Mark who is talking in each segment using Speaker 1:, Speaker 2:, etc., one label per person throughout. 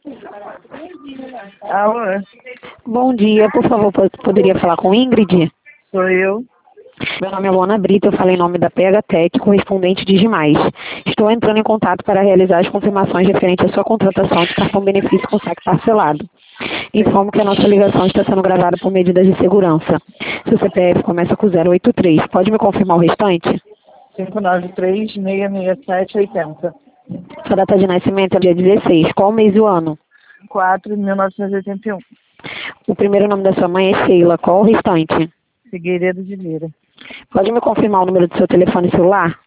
Speaker 1: Alô,
Speaker 2: Bom dia, por favor, poderia falar com Ingrid?
Speaker 1: sou eu.
Speaker 2: Meu nome é Luana Brito, eu falo em nome da PHTEC, correspondente de Digimais. Estou entrando em contato para realizar as confirmações referentes à sua contratação de cartão benefício com saque parcelado. Informo que a nossa ligação está sendo gravada por medidas de segurança. Seu CPF começa com 083. Pode me confirmar o restante?
Speaker 1: 593-667-80.
Speaker 2: Sua data de nascimento é dia 16. Qual o mês e o ano?
Speaker 1: 4.1981.
Speaker 2: O primeiro nome da sua mãe é Sheila. Qual o restante?
Speaker 1: Figueiredo de Lira.
Speaker 2: Pode me confirmar o número do seu telefone celular?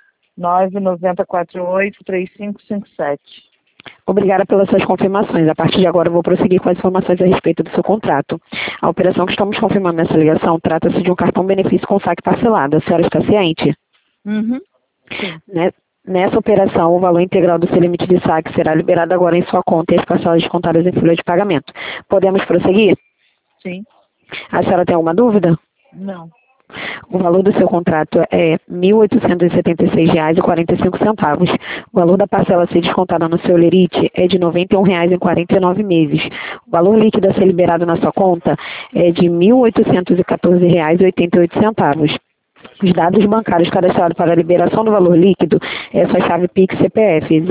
Speaker 1: 99048-3557.
Speaker 2: Obrigada pelas suas confirmações. A partir de agora eu vou prosseguir com as informações a respeito do seu contrato. A operação que estamos confirmando nessa ligação trata-se de um cartão benefício com saque parcelado. A senhora está ciente?
Speaker 1: Uhum.
Speaker 2: Nessa operação, o valor integral do seu limite de saque será liberado agora em sua conta e as parcelas descontadas em folha de pagamento. Podemos prosseguir?
Speaker 1: Sim.
Speaker 2: A senhora tem alguma dúvida?
Speaker 1: Não.
Speaker 2: O valor do seu contrato é R$ 1.876,45. O valor da parcela a ser descontada no seu lerite é de R$ 91,00 em 49 meses. O valor líquido a ser liberado na sua conta é de R$ 1.814,88. Os dados bancários cadastrados para a liberação do valor líquido é sua chave Pix CPF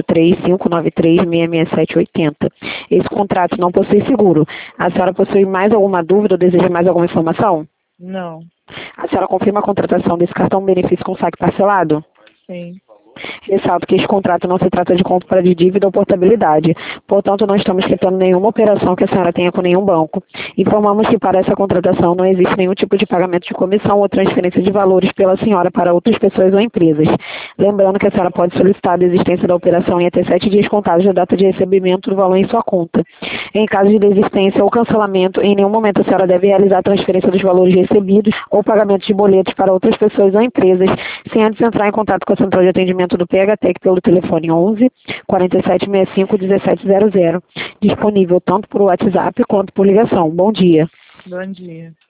Speaker 2: 083-593-66780. Esse contrato não possui seguro. A senhora possui mais alguma dúvida ou deseja mais alguma informação?
Speaker 1: Não.
Speaker 2: A senhora confirma a contratação desse cartão benefício com saque parcelado?
Speaker 1: Sim.
Speaker 2: Ressalto que este contrato não se trata de compra de dívida ou portabilidade. Portanto, não estamos quitando nenhuma operação que a senhora tenha com nenhum banco. Informamos que para essa contratação não existe nenhum tipo de pagamento de comissão ou transferência de valores pela senhora para outras pessoas ou empresas. Lembrando que a senhora pode solicitar a desistência da operação em até 7 dias contados da data de recebimento do valor em sua conta. Em caso de desistência ou cancelamento, em nenhum momento a senhora deve realizar a transferência dos valores recebidos ou pagamento de boletos para outras pessoas ou empresas, sem antes entrar em contato com a central de atendimento do PHTEC pelo telefone 11 4765 1700, disponível tanto por WhatsApp quanto por ligação. Bom dia.
Speaker 1: Bom dia.